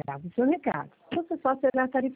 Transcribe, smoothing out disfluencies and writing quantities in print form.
Grave o seu recado. Você só será tarifado